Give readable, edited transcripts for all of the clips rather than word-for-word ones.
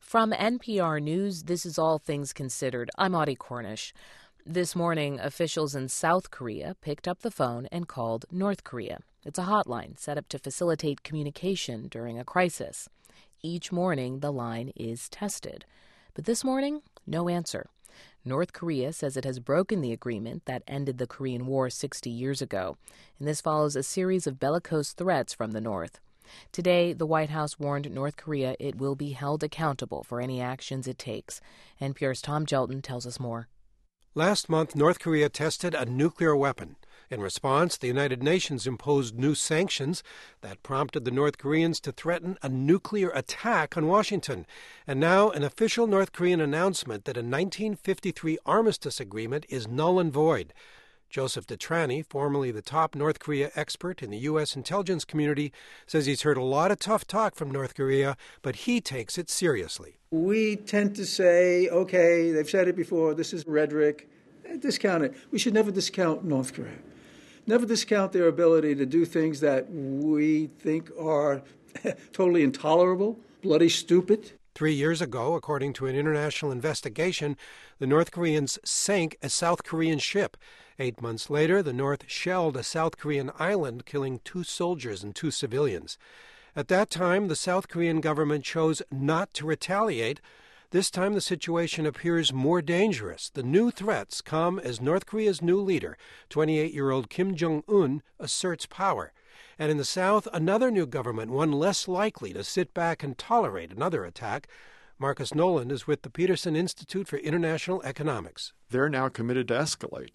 From NPR News, this is All Things Considered. I'm Audie Cornish. This morning, officials in South Korea picked up the phone and called North Korea. It's a hotline set up to facilitate communication during a crisis. Each morning, the line is tested. But this morning, no answer. North Korea says it has broken the agreement that ended the Korean War 60 years ago. And this follows a series of bellicose threats from the North. Today, the White House warned North Korea it will be held accountable for any actions it takes. NPR's Tom Gelton tells us more. Last month, North Korea tested a nuclear weapon. In response, the United Nations imposed new sanctions that prompted the North Koreans to threaten a nuclear attack on Washington. And now an official North Korean announcement that a 1953 armistice agreement is null and void. Joseph DeTrani, formerly the top North Korea expert in the U.S. intelligence community, says he's heard a lot of tough talk from North Korea, but he takes it seriously. We tend to say, okay, they've said it before, this is rhetoric. Discount it. We should never discount North Korea. Never discount their ability to do things that we think are totally intolerable, bloody stupid. 3 years ago, according to an international investigation, the North Koreans sank a South Korean ship. 8 months later, the North shelled a South Korean island, killing 2 soldiers and 2 civilians. At that time, the South Korean government chose not to retaliate. This time, the situation appears more dangerous. The new threats come as North Korea's new leader, 28-year-old Kim Jong-un, asserts power. And in the South, another new government, one less likely to sit back and tolerate another attack. Marcus Noland is with the Peterson Institute for International Economics. They're now committed to escalate,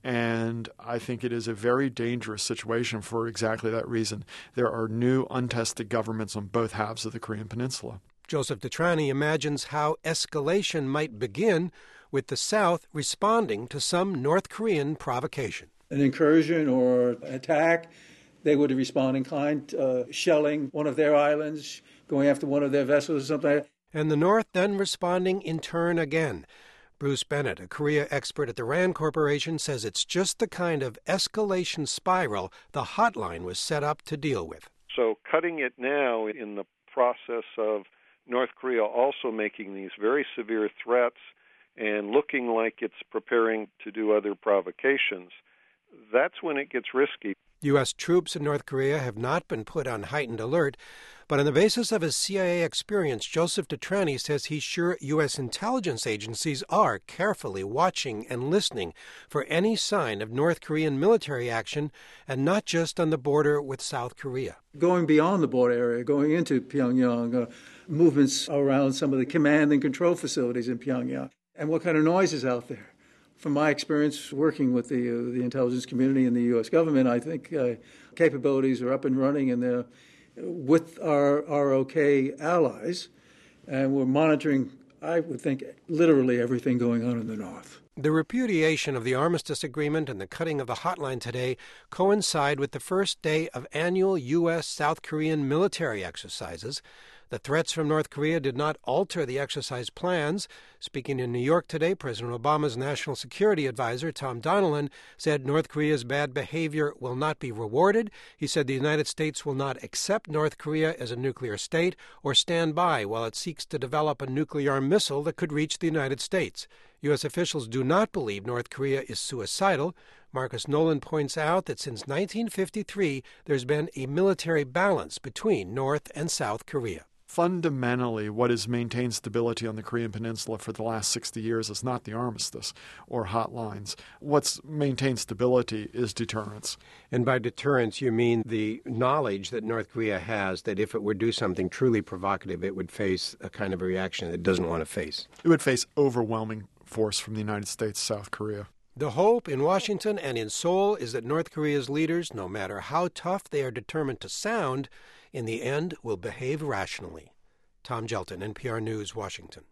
and I think it is a very dangerous situation for exactly that reason. There are new, untested governments on both halves of the Korean Peninsula. Joseph DeTrani imagines how escalation might begin with the South responding to some North Korean provocation. An incursion or attack, they would respond in kind, shelling one of their islands, going after one of their vessels or something like that. And the North then responding in turn again. Bruce Bennett, a Korea expert at the RAND Corporation, says it's just the kind of escalation spiral the hotline was set up to deal with. So cutting it now in the process of North Korea also making these very severe threats and looking like it's preparing to do other provocations, that's when it gets risky. U.S. troops in North Korea have not been put on heightened alert, but on the basis of his CIA experience, Joseph DeTrani says he's sure U.S. intelligence agencies are carefully watching and listening for any sign of North Korean military action, and not just on the border with South Korea. Going beyond the border area, going into Pyongyang, movements around some of the command and control facilities in Pyongyang, and what kind of noise is out there. From my experience working with the intelligence community and the U.S. government, I think capabilities are up and running, and they're with our ROK allies, and we're monitoring, I would think, literally everything going on in the North. The repudiation of the armistice agreement and the cutting of the hotline today coincide with the first day of annual U.S.-South Korean military exercises. The threats from North Korea did not alter the exercise plans. Speaking in New York today, President Obama's national security advisor, Tom Donilon, said North Korea's bad behavior will not be rewarded. He said the United States will not accept North Korea as a nuclear state or stand by while it seeks to develop a nuclear missile that could reach the United States. U.S. officials do not believe North Korea is suicidal. Marcus Noland points out that since 1953, there's been a military balance between North and South Korea. Fundamentally, what has maintained stability on the Korean Peninsula for the last 60 years is not the armistice or hotlines. What's maintained stability is deterrence. And by deterrence, you mean the knowledge that North Korea has that if it would do something truly provocative, it would face a kind of a reaction it doesn't want to face. It would face overwhelming force from the United States, South Korea. The hope in Washington and in Seoul is that North Korea's leaders, no matter how tough they are determined to sound, in the end will behave rationally. Tom Gelton, NPR News, Washington.